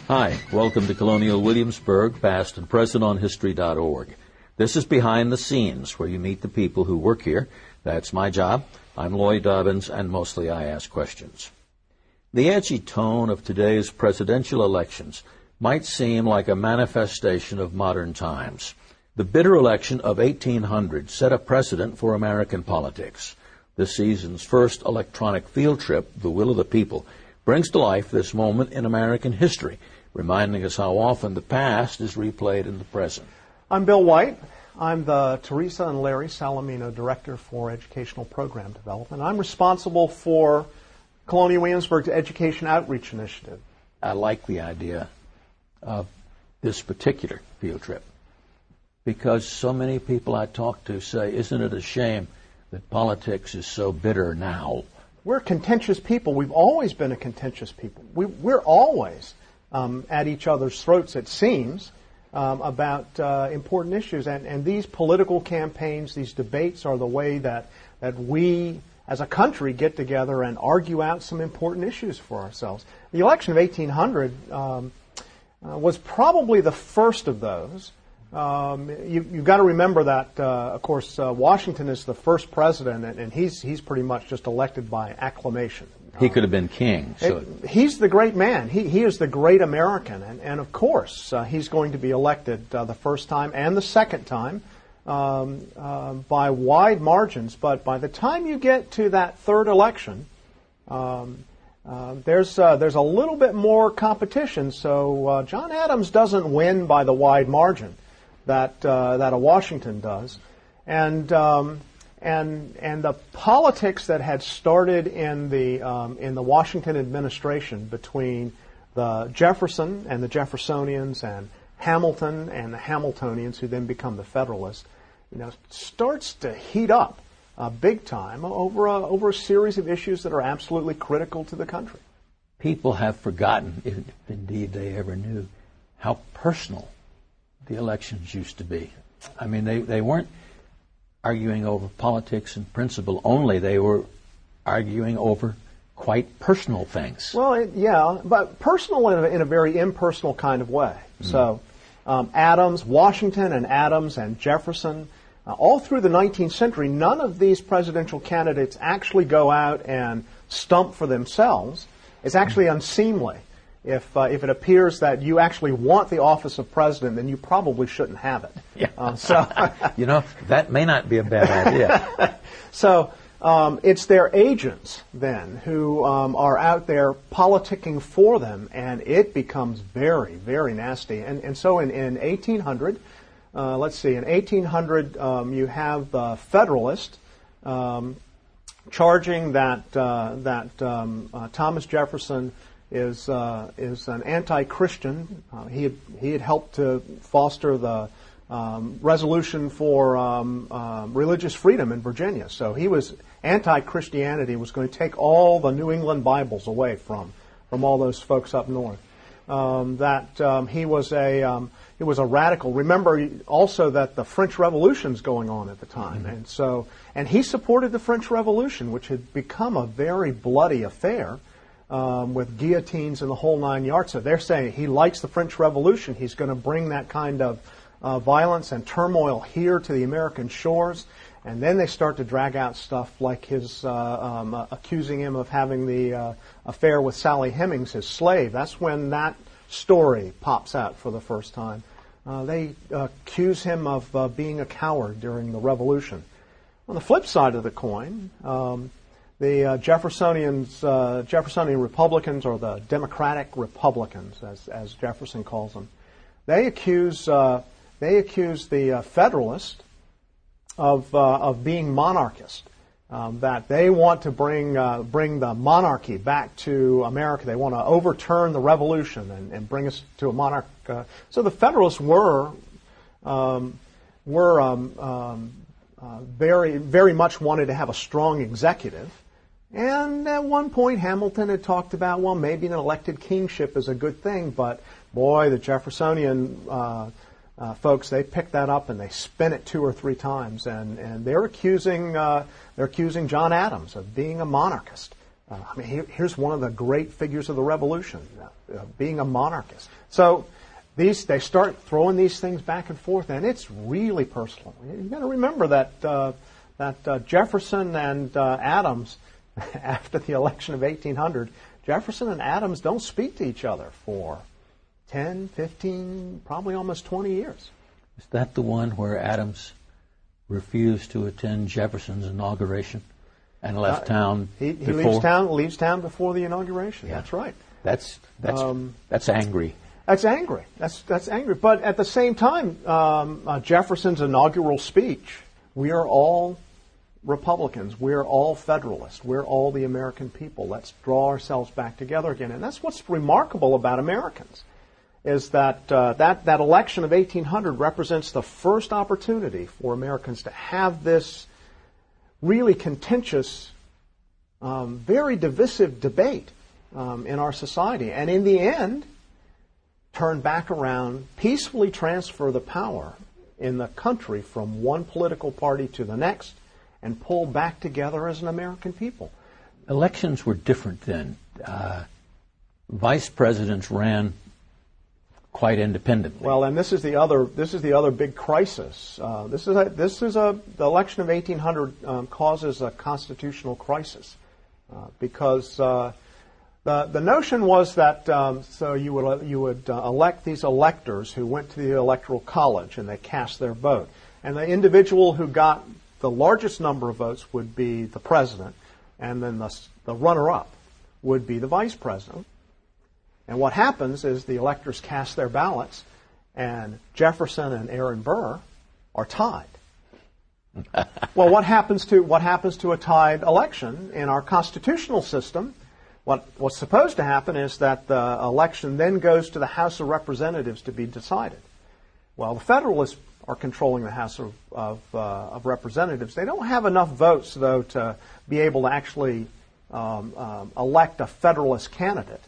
Hi, welcome to Colonial Williamsburg, past and present on History.org. This is Behind the Scenes, where you meet the people who work here. That's my job. I'm Lloyd Dobbins, and mostly I ask questions. The edgy tone of today's presidential elections might seem like a manifestation of modern times. The bitter election of 1800 set a precedent for American politics. This season's first electronic field trip, The Will of the People, brings to life this moment in American history, reminding us how often the past is replayed in the present. I'm Bill White. I'm the Teresa and Larry Salamino Director for Educational Program Development. I'm responsible for Colonial Williamsburg's Education Outreach Initiative. I like the idea of this particular field trip because so many people I talk to say, isn't it a shame that politics is so bitter now? We're a contentious people. We've always been a contentious people. We're always at each other's throats, it seems, about important issues. And these political campaigns, these debates are the way that we as a country get together and argue out some important issues for ourselves. The election of 1800 was probably the first of those. You've got to remember that, of course, Washington is the first president, and he's pretty much just elected by acclamation. He could have been king. So. He's the great man. He is the great American, and of course, he's going to be elected the first time and the second time by wide margins. But by the time you get to that third election, there's a little bit more competition. So John Adams doesn't win by the wide margin that a Washington does, and the politics that had started in the Washington administration between the Jefferson and the Jeffersonians and Hamilton and the Hamiltonians, who then become the Federalists, starts to heat up big time over a series of issues that are absolutely critical to the country. People have forgotten, if indeed they ever knew, how personal the elections used to be. I mean, they weren't arguing over politics and principle only. They were arguing over quite personal things. Well, yeah, but personal in a very impersonal kind of way. Mm. So Washington and Adams and Jefferson, all through the 19th century, none of these presidential candidates actually go out and stump for themselves. It's actually unseemly. If it appears that you actually want the office of president, then you probably shouldn't have it. Yeah. That may not be a bad idea. So it's their agents then who are out there politicking for them, and it becomes very, very nasty. And so in 1800, in 1800 you have the Federalist charging that Thomas Jefferson is an anti-Christian. He had helped to foster the resolution for religious freedom in Virginia. So he was anti-Christianity, was going to take all the New England Bibles away from all those folks up north. He was a radical. Remember also that the French Revolution's going on at the time, mm-hmm. and he supported the French Revolution, which had become a very bloody affair. With guillotines and the whole nine yards. So they're saying he likes the French Revolution. He's going to bring that kind of violence and turmoil here to the American shores. And then they start to drag out stuff like his accusing him of having the affair with Sally Hemings, his slave. That's when that story pops out for the first time. They accuse him of being a coward during the Revolution. On the flip side of the coin, the Jeffersonian Republicans, or the Democratic Republicans, as Jefferson calls them, they accuse the Federalists of being monarchist, that they want to bring the monarchy back to America. They want to overturn the Revolution and bring us to a monarch. So the Federalists were very, very much wanted to have a strong executive. And at one point, Hamilton had talked about, well, maybe an elected kingship is a good thing, but boy, the Jeffersonian folks, they pick that up and they spin it 2 or 3 times, and they're accusing John Adams of being a monarchist. Here's one of the great figures of the Revolution, being a monarchist. So they start throwing these things back and forth, and it's really personal. You've got to remember that Jefferson and Adams, after the election of 1800, Jefferson and Adams don't speak to each other for 10, 15, probably almost 20 years. Is that the one where Adams refused to attend Jefferson's inauguration and left town before? He leaves town before the inauguration. Yeah. That's right. That's angry. That's angry. That's angry. But at the same time, Jefferson's inaugural speech, we are all Republicans. We're all Federalists. We're all the American people. Let's draw ourselves back together again. And that's what's remarkable about Americans, is that that election of 1800 represents the first opportunity for Americans to have this really contentious, very divisive debate in our society. And in the end, turn back around, peacefully transfer the power in the country from one political party to the next, and pull back together as an American people. Elections were different then. Vice presidents ran quite independently. Well, and this is the other big crisis. The election of 1800 causes a constitutional crisis because the notion was that so you would elect these electors who went to the Electoral College and they cast their vote, and the individual who got the largest number of votes would be the president, and then the runner-up would be the vice president. And what happens is the electors cast their ballots, and Jefferson and Aaron Burr are tied. Well, what happens to a tied election in our constitutional system? What's supposed to happen is that the election then goes to the House of Representatives to be decided. Well, the Federalists are controlling the House of Representatives. They don't have enough votes, though, to be able to actually elect a Federalist candidate.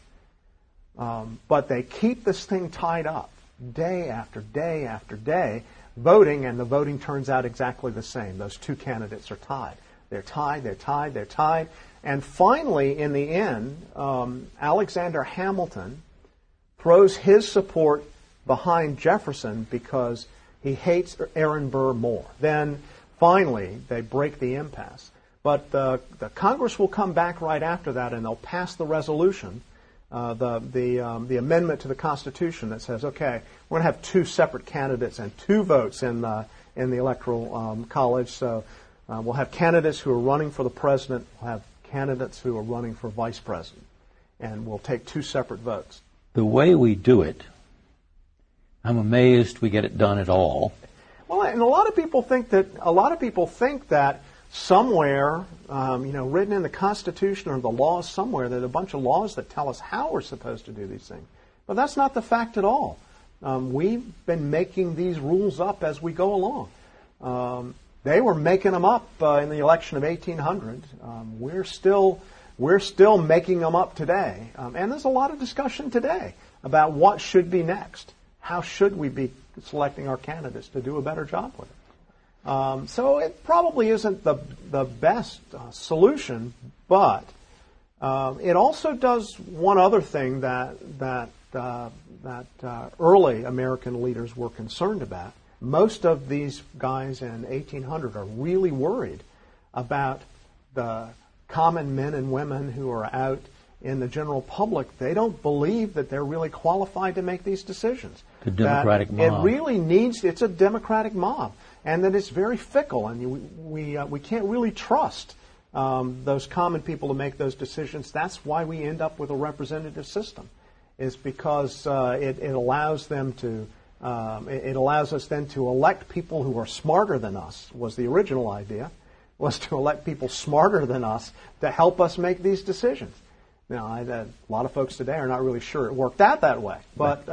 But they keep this thing tied up day after day after day, voting, and the voting turns out exactly the same. Those two candidates are tied. They're tied, they're tied, they're tied. And finally, in the end, Alexander Hamilton throws his support behind Jefferson because he hates Aaron Burr more. Then finally, they break the impasse. But the Congress will come back right after that, and they'll pass the resolution, the amendment to the Constitution that says, okay, we're going to have two separate candidates and two votes in the Electoral College. So we'll have candidates who are running for the president. We'll have candidates who are running for vice president, and we'll take two separate votes. The way we do it, I'm amazed we get it done at all. Well, and a lot of people think that somewhere, written in the Constitution or the laws somewhere, there's a bunch of laws that tell us how we're supposed to do these things. But that's not the fact at all. We've been making these rules up as we go along. They were making them up in the election of 1800. We're still making them up today. And there's a lot of discussion today about what should be next. How should we be selecting our candidates to do a better job with it? So it probably isn't the best solution, but it also does one other thing that early American leaders were concerned about. Most of these guys in 1800 are really worried about the common men and women who are out in the general public. They don't believe that they're really qualified to make these decisions. The democratic mob. It's a democratic mob, and that it's very fickle, and we can't really trust those common people to make those decisions. That's why we end up with a representative system, is because it allows them to. It allows us then to elect people who are smarter than us, was the original idea, was to elect people smarter than us to help us make these decisions. Now, a lot of folks today are not really sure it worked out that way, but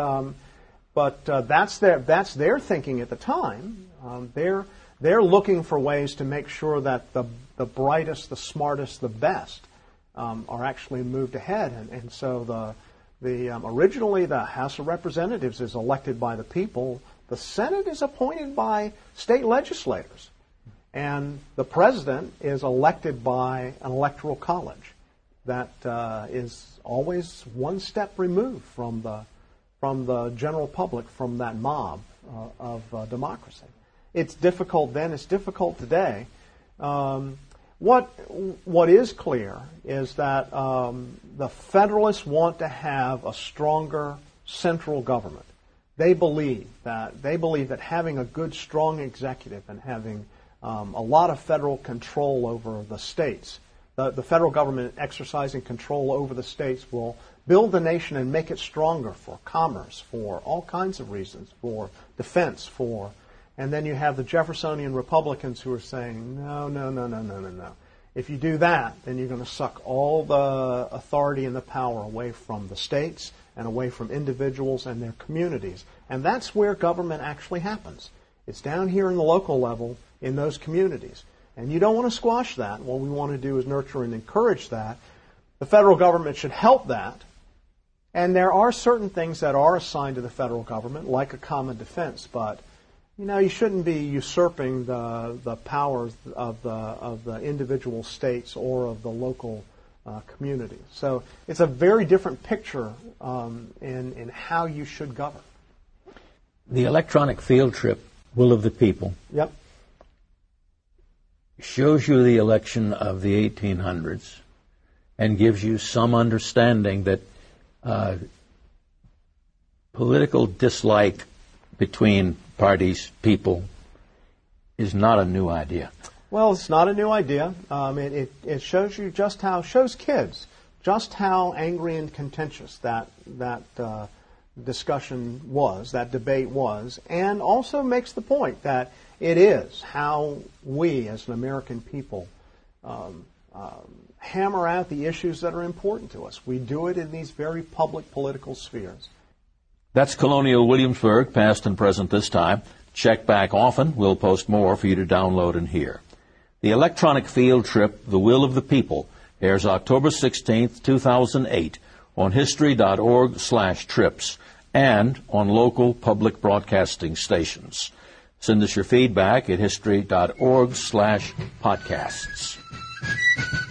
that's their thinking at the time. They're looking for ways to make sure that the brightest, the smartest, the best are actually moved ahead, and so originally the House of Representatives is elected by the people. The Senate is appointed by state legislators, and the president is elected by an electoral college. that is always one step removed from the general public, from that mob of democracy. It's difficult then. It's difficult today. What is clear is that the Federalists want to have a stronger central government. They believe that having a good, strong executive and having a lot of federal control over the states, the federal government exercising control over the states, will build the nation and make it stronger for commerce, for all kinds of reasons, for defense, and then you have the Jeffersonian Republicans who are saying, no. If you do that, then you're going to suck all the authority and the power away from the states and away from individuals and their communities. And that's where government actually happens. It's down here in the local level in those communities. And you don't want to squash that. What we want to do is nurture and encourage that. The federal government should help that. And there are certain things that are assigned to the federal government, like a common defense, but you shouldn't be usurping the powers of the individual states or of the local communities. So it's a very different picture in how you should govern. The electronic field trip, Will of the People, yep, shows you the election of the 1800s and gives you some understanding that political dislike between parties, people, is not a new idea. Well, it's not a new idea. It shows you shows kids just how angry and contentious that discussion was, that debate was, and also makes the point that it is how we as an American people hammer out the issues that are important to us. We do it in these very public political spheres. That's Colonial Williamsburg, past and present this time. Check back often. We'll post more for you to download and hear. The electronic field trip, The Will of the People, airs October 16th, 2008 on history.org/trips and on local public broadcasting stations. Send us your feedback at history.org/podcasts.